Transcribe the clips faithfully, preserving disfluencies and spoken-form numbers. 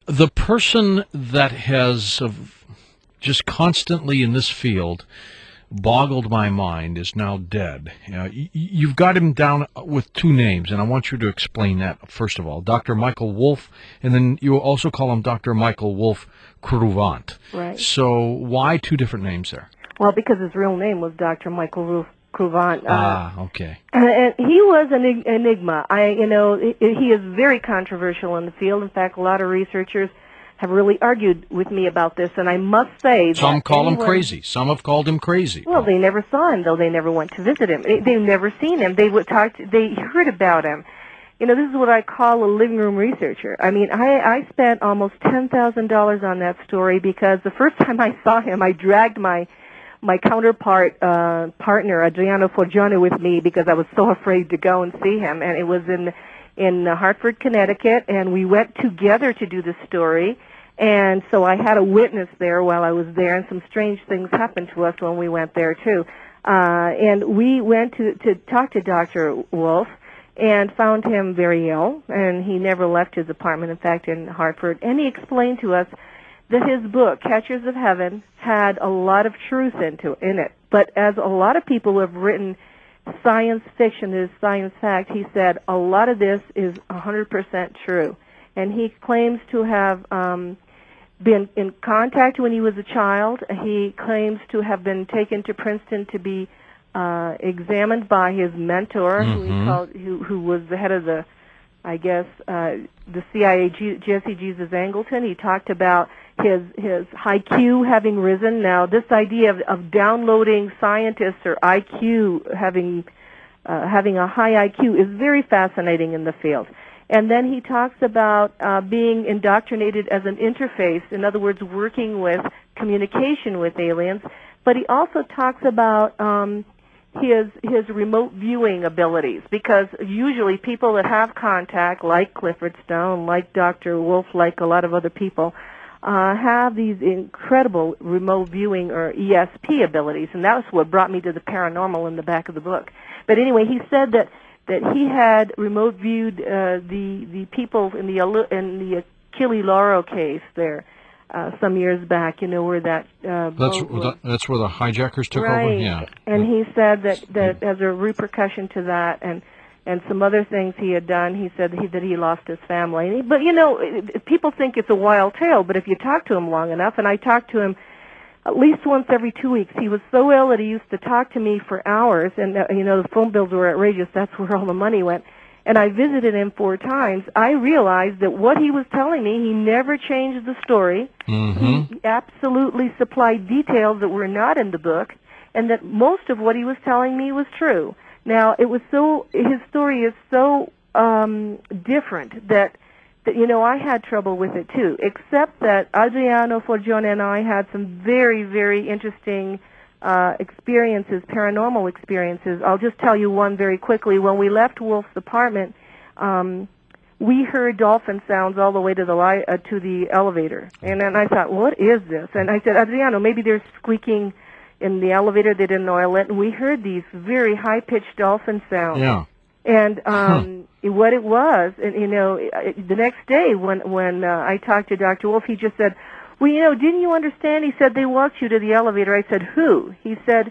The person that has uh, just constantly in this field boggled my mind is now dead. Uh, y- you've got him down with two names, and I want you to explain that, first of all. Doctor Michael Wolff, and then you also call him Doctor Michael Wolff Cruvant. Right. So why two different names there? Well, because his real name was Doctor Michael Wolff Cruvant. Uh, Ah, okay. and he was an enig- enigma. I, you know, he he is very controversial in the field. In fact, a lot of researchers have really argued with me about this, and I must say Some that call him anyone, crazy. Some have called him crazy. well, they never saw him, though. They never went to visit him. They- They've never seen him. They would talk. To, they heard about him. You know, this is what I call a living room researcher. I mean, I, I spent almost ten thousand dollars on that story because the first time I saw him, I dragged my my counterpart uh, partner, Adriano Forgione, with me because I was so afraid to go and see him. And it was in in Hartford, Connecticut, and we went together to do the story. And so I had a witness there while I was there, and some strange things happened to us when we went there, too. Uh, and we went to, to talk to Doctor Wolff and found him very ill, and he never left his apartment, in fact, in Hartford. And he explained to us that his book, Catchers of Heaven, had a lot of truth into in it. But as a lot of people who have written science fiction, is science fact, he said a lot of this is one hundred percent true. And he claims to have um, been in contact when he was a child. He claims to have been taken to Princeton to be uh, examined by his mentor, Mm-hmm. who he called, who, who was the head of the, I guess, uh, the C I A, G, Jesse Jesus Angleton. He talked about his his I Q having risen. Now, this idea of, of downloading scientists or I Q having uh, having a high I Q is very fascinating in the field. And then he talks about uh, being indoctrinated as an interface, in other words, working with communication with aliens. But he also talks about um, his his remote viewing abilities, because usually people that have contact, like Clifford Stone, like Doctor Wolff, like a lot of other people, uh, have these incredible remote viewing or E S P abilities, and that's what brought me to the paranormal in the back of the book. But anyway, he said that that he had remote viewed uh, the the people in the in the Achille Lauro case there uh, some years back. You know, where that uh, That's boat was, that's where the hijackers took right. over. Yeah. And he said that that as a repercussion to that, and and some other things he had done, he said that he, that he lost his family. And he, but you know, it, it, people think it's a wild tale, but if you talk to him long enough, and I talked to him at least once every two weeks. He was so ill that he used to talk to me for hours, and, uh, you know, the phone bills were outrageous. That's where all the money went. And I visited him four times. I realized that what he was telling me, he never changed the story. Mm-hmm. He absolutely supplied details that were not in the book, and that most of what he was telling me was true. Now, it was so, his story is so um, different that that, you know, I had trouble with it too, except that Adriano Forgione and I had some very, very interesting uh, experiences, paranormal experiences. I'll just tell you one very quickly. When we left Wolff's apartment, um, we heard dolphin sounds all the way to the li- uh, to the elevator. And then I thought, what is this? And I said, Adriano, maybe they're squeaking in the elevator. They didn't oil it. And we heard these very high-pitched dolphin sounds. Yeah. And um, huh. what it was, and you know, the next day when when uh, I talked to Doctor Wolff, he just said, "Well, you know, didn't you understand?" He said, "They walked you to the elevator." I said, "Who?" He said,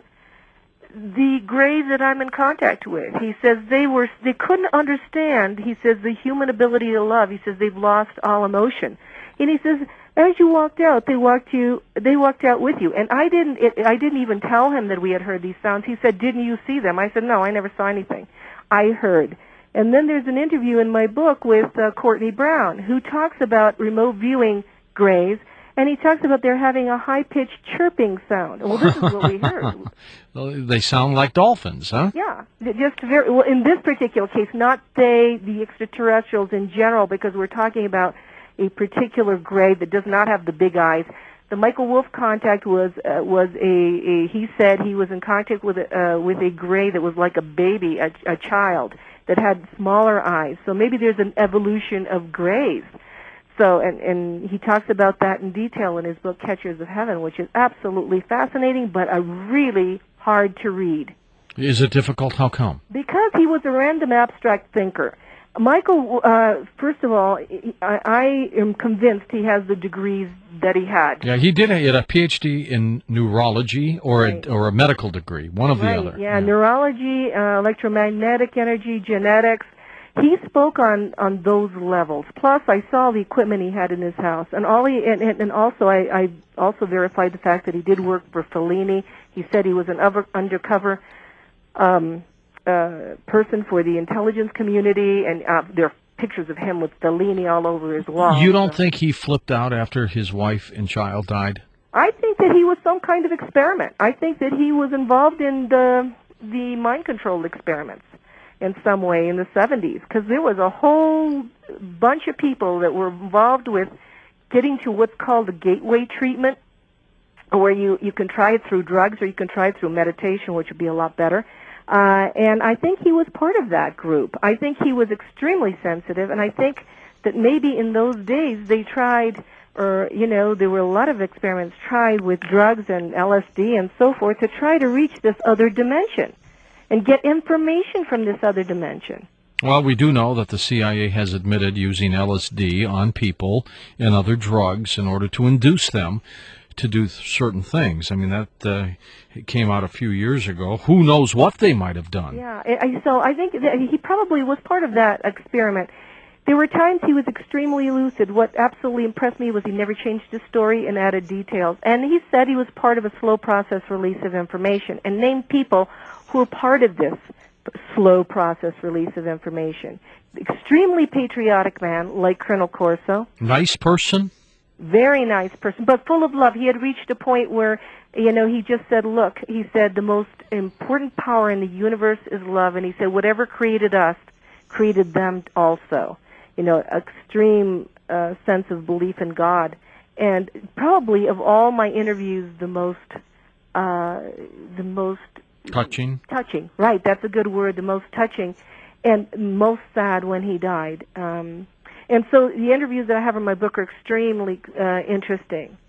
"The Greys that I'm in contact with." He says they were they couldn't understand. He says the human ability to love. He says they've lost all emotion, and he says as you walked out, they walked you they walked out with you. And I didn't it, I didn't even tell him that we had heard these sounds. He said, "Didn't you see them?" I said, "No, I never saw anything. I heard." And then there's an interview in my book with uh, Courtney Brown, who talks about remote viewing Greys, and he talks about they're having a high-pitched chirping sound. Well, this is what we heard. Well, they sound like dolphins, huh? Yeah, just very well. In this particular case, not they, the extraterrestrials in general, because we're talking about a particular Grey that does not have the big eyes. The Michael Wolff contact was uh, was a, a he said he was in contact with a, uh, with a Grey that was like a baby, a, a child that had smaller eyes. So maybe there's an evolution of Greys. So and and he talks about that in detail in his book Catchers of Heaven, which is absolutely fascinating, but a really hard to read. Is it difficult? How come? Because he was a random abstract thinker. Michael, uh, first of all, I, I am convinced he has the degrees that he had. Yeah, he did a, he had a P H D in neurology or Right. a, or a medical degree, one of Right, the other. yeah, neurology, uh, electromagnetic energy, genetics. He spoke on, on those levels. Plus, I saw the equipment he had in his house, and all he and, and, and also I, I also verified the fact that he did work for Fellini. He said he was an over, undercover um, uh, person for the intelligence community, and uh, there are pictures of him with Fellini all over his wall. You don't so. think he flipped out after his wife and child died? I think that he was some kind of experiment. I think that he was involved in the the mind control experiments in some way in the seventies, because there was a whole bunch of people that were involved with getting to what's called the gateway treatment, where you, you can try it through drugs or you can try it through meditation, which would be a lot better. Uh, and I think he was part of that group. I think he was extremely sensitive, and I think that maybe in those days they tried, or, you know, there were a lot of experiments tried with drugs and L S D and so forth to try to reach this other dimension and get information from this other dimension. Well, we do know that the C I A has admitted using L S D on people and other drugs in order to induce them to do certain things. I mean, that uh, it came out a few years ago. Who knows what they might have done? Yeah, I, so I think that he probably was part of that experiment. There were times he was extremely lucid. What absolutely impressed me was he never changed his story and added details. And he said he was part of a slow process release of information and named people who were part of this slow process release of information. Extremely patriotic man like Colonel Corso. Nice person? Very nice person, but full of love. He had reached a point where, you know, he just said, look, he said, the most important power in the universe is love. And he said, whatever created us created them also. You know, extreme uh, sense of belief in God. And probably of all my interviews, the most, uh, the most Touching? Touching, right. That's a good word, the most touching and most sad when he died. Um, and so the interviews that I have in my book are extremely uh, interesting.